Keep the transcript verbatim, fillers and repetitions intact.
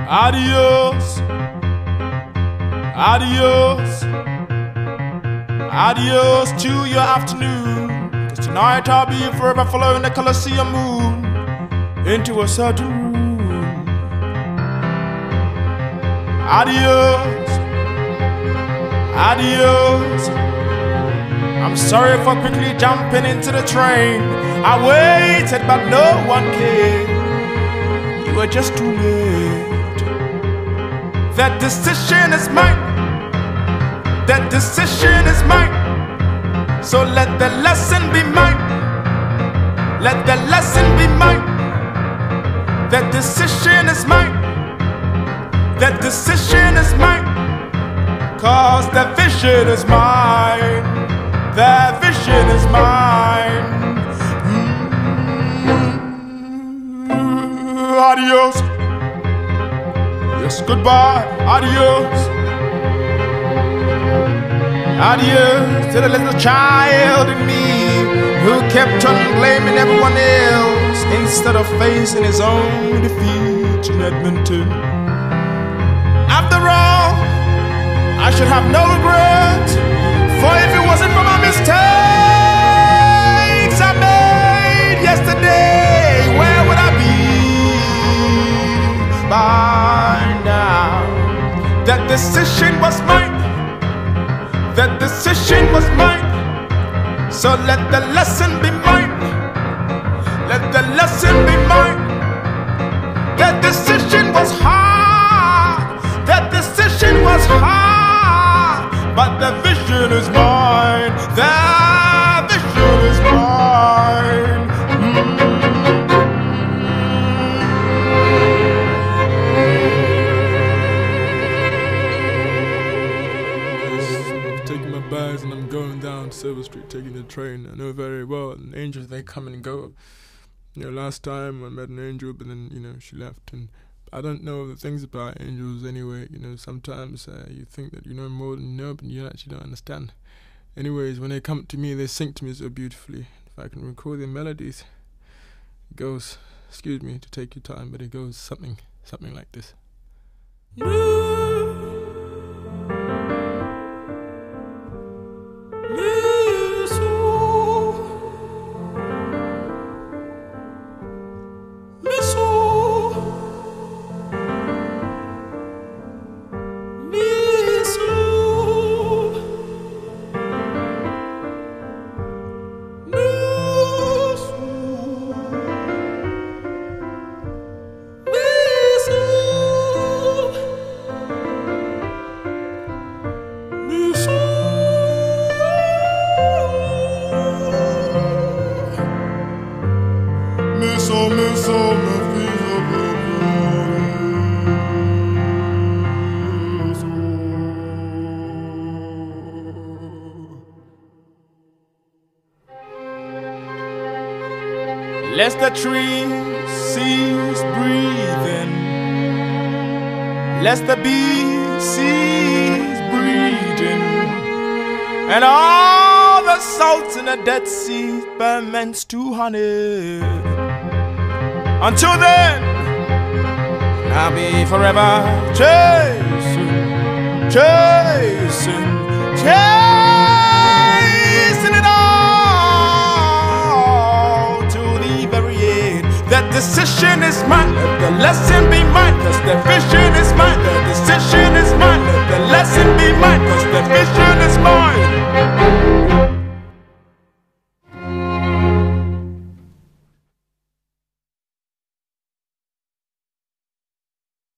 Adios, adios, adios to your afternoon. Cause tonight I'll be forever following the Colosseum moon into a certain room. Adios, adios. I'm sorry for quickly jumping into the train. I waited but no one came. You were just too late. That decision is mine. That decision is mine. So let the lesson be mine. Let the lesson be mine. That decision is mine. That decision is mine. Cause the vision is mine. The vision is mine. Mm-hmm. Adios. Yes, goodbye, adios. Adios to the little child in me who kept on blaming everyone else instead of facing his own defeat in Edmonton. After all, I should have no regrets, for if it wasn't for my mistakes I made yesterday, where would I be by now? That decision was mine. That decision was mine. So let the lesson be mine. Let the lesson be mine. That decision was hard. That decision was hard. But the vision is mine. The vision is mine. Mm-hmm. And I'm going down Silver Street, taking the train. I know very well, and angels, they come and go. You know, last time I met an angel, but then, you know, she left. And I don't know the things about angels anyway. You know, sometimes uh, you think that you know more than you know, but you actually don't understand. Anyways, when they come to me, they sing to me so beautifully. If I can recall their melodies, it goes, excuse me to take your time, but it goes something, something like this. Lest the trees cease breathing, lest the bees cease breeding, and all the salts in the Dead Sea ferments to honey. Until then, I'll be forever chasing, chasing, chasing it all to the very end. That decision is mine, let the lesson be mine, cause the vision is mine. The